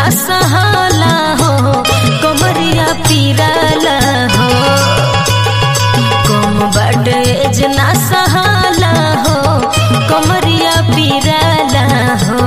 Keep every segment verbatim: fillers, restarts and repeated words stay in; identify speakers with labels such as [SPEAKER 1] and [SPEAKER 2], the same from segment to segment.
[SPEAKER 1] सहाला हो कमरिया पीराला हो कम बाटे एज ना सहाला हो कमरिया पीराला हो।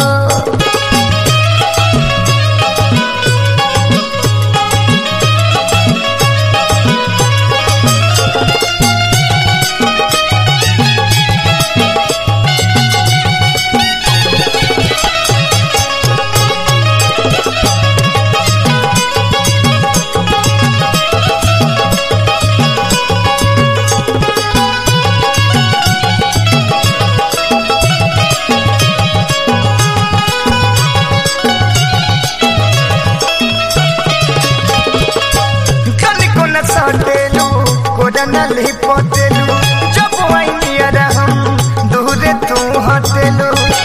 [SPEAKER 2] नली पोतेलू जब वही हम दूरे तू हटेलू।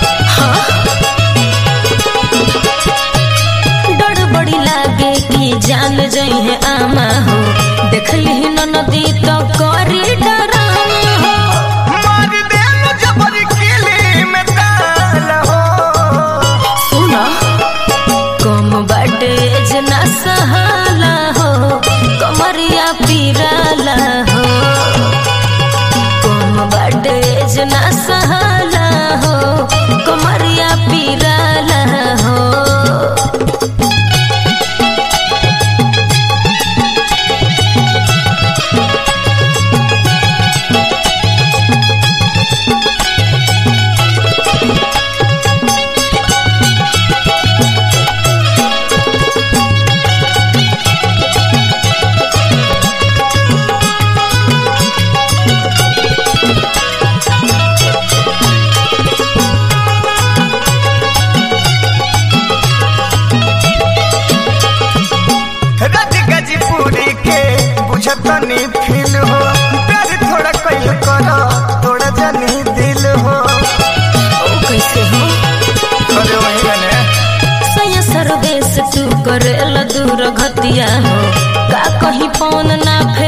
[SPEAKER 1] डर बड़ी लागे कि जान जई है आमा हो देखली न नदी तो करी डरामा हो
[SPEAKER 2] मार देलू जबर किली में ताल हो।
[SPEAKER 1] सुना कम बाटे जना सहाला हो कमरिया पीराला हो कम बाटे जना सहाला हो कमरिया पीराला हो।
[SPEAKER 2] बुझतनी फील हो प्यार थोड़ा कइल करो थोड़ा जनी दिल हो।
[SPEAKER 1] ओ कैसे हो
[SPEAKER 2] अरे वही गने
[SPEAKER 1] सया सर्वेश तू करेला दूर घतिया हो का कहीं पौन ना फे